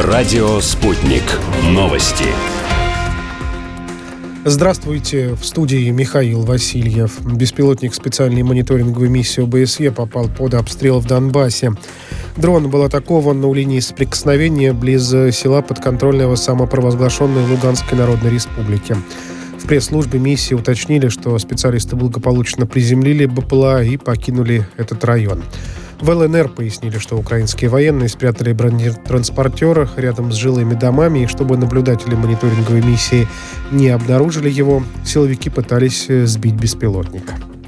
Радио «Спутник». Новости. Здравствуйте, в студии Михаил Васильев. Беспилотник специальной мониторинговой миссии ОБСЕ попал под обстрел в Донбассе. Дрон был атакован на линии соприкосновения близ села подконтрольного самопровозглашенной Луганской Народной Республики. В пресс-службе миссии уточнили, что специалисты благополучно приземлили БПЛА и покинули этот район. В ЛНР пояснили, что украинские военные спрятали бронетранспортер рядом с жилыми домами, и чтобы наблюдатели мониторинговой миссии не обнаружили его, силовики пытались сбить беспилотник.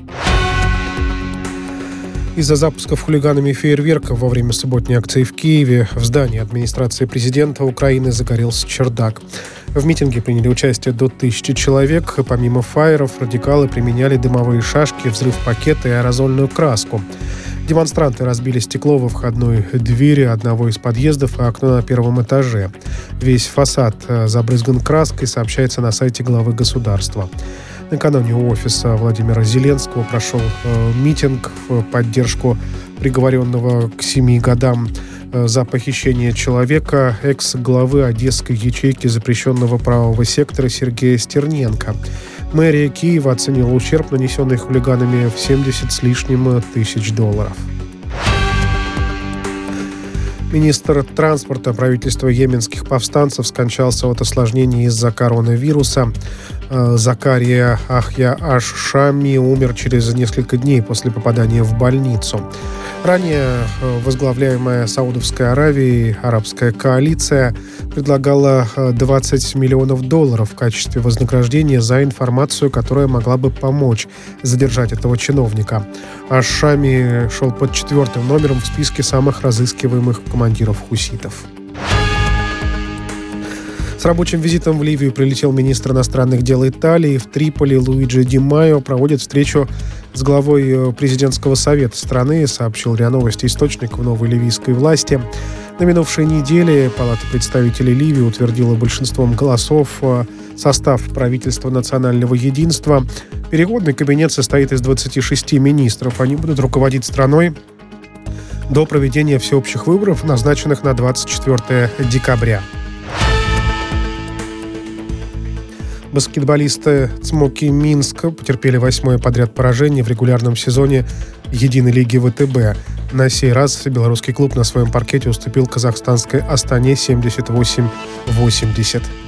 Из-за запусков хулиганами фейерверков во время субботней акции в Киеве в здании администрации президента Украины загорелся чердак. В митинге приняли участие до 1000 человек. Помимо фаеров, радикалы применяли дымовые шашки, взрыв-пакеты и аэрозольную краску. Демонстранты разбили стекло во входной двери одного из подъездов и окно на первом этаже. Весь фасад забрызган краской, сообщается на сайте главы государства. Накануне у офиса Владимира Зеленского прошел митинг в поддержку приговоренного к 7 годам за похищение человека экс-главы Одесской ячейки запрещенного правого сектора Сергея Стерненко. Мэрия Киева оценила ущерб, нанесенный хулиганами, в 70 с лишним тысяч долларов. Министр транспорта правительства йеменских повстанцев скончался от осложнений из-за коронавируса. Закария Ахья Аш-Шами умер через несколько дней после попадания в больницу. Ранее возглавляемая Саудовской Аравией арабская коалиция предлагала $20 миллионов в качестве вознаграждения за информацию, которая могла бы помочь задержать этого чиновника. Аш-Шами шел под 4-м номером в списке самых разыскиваемых командиров хуситов. С рабочим визитом в Ливию прилетел министр иностранных дел Италии. В Триполи Луиджи Ди Майо проводит встречу с главой президентского совета страны, сообщил РИА Новости источник в новой ливийской власти. На минувшей неделе Палата представителей Ливии утвердила большинством голосов состав правительства национального единства. Переходный кабинет состоит из 26 министров. Они будут руководить страной до проведения всеобщих выборов, назначенных на 24 декабря. Баскетболисты ЦМОКи Минск потерпели 8-е подряд поражение в регулярном сезоне единой лиги ВТБ. На сей раз белорусский клуб на своем паркете уступил казахстанской Астане 78-80.